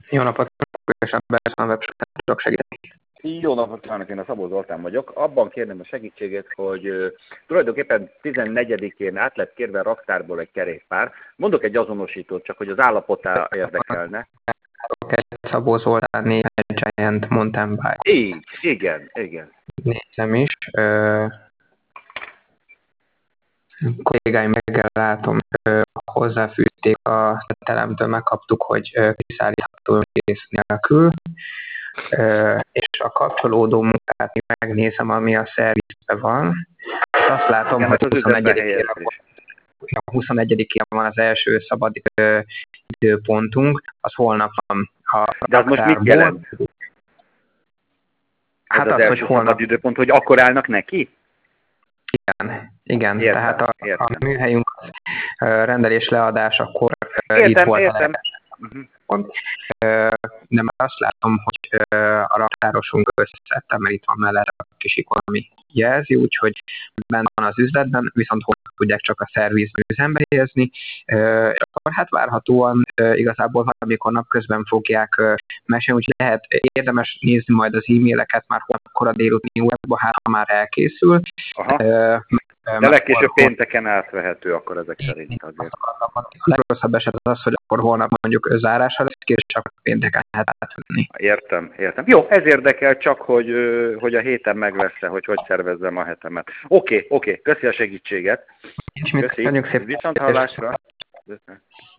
Jó napot, és a Bertalan webshop tudok segíteni. Jó napot kívánok, én a Szabó Zoltán vagyok. Abban kérném a segítségét, hogy tulajdonképpen 14-én át lett kérve a raktárból egy kerékpár. Mondok egy azonosítót, csak hogy az állapotá érdekelne. Egy Szabó Zoltán néven Giant Mountain Bike. Igen. Nézem is. Kollégáim reggel látom, hozzáfűzték a telemtől, megkaptuk, hogy kiszállítható kész nélkül. És a kapcsolódó munkát megnézem, ami a szervizben van. És azt látom, igen, hogy 21-én van az első szabad időpontunk, az holnap van a de az most mit jelent? Hát az az, hogy holnap... szabad időpont, hogy akkor állnak neki? Igen. Értem, Tehát a műhelyünk az rendelés leadásakor itt volt. Értem. De már azt látom, hogy a raktárosunk összeszedte, mert itt van mellett a kis ikon, ami jelzi, úgyhogy benne van az üzletben, viszont hol tudják csak a szervizben üzembe helyezni, és akkor hát várhatóan igazából valamikor napközben fogják mesélni, úgyhogy lehet érdemes nézni majd az e-maileket már kora délután órába, hát ha már elkészül. De legkésőbb pénteken átvehető akkor ezek szerint azért. A legrosszabb eset az, hogy akkor holnap mondjuk zárásra lesz, és csak pénteken lehet átvenni. Értem. Jó, ez érdekel csak, hogy a héten meg lesz-e, hogy szervezzem a hetemet. Oké, köszi a segítséget. Köszönjük szépen. Viszonthallásra.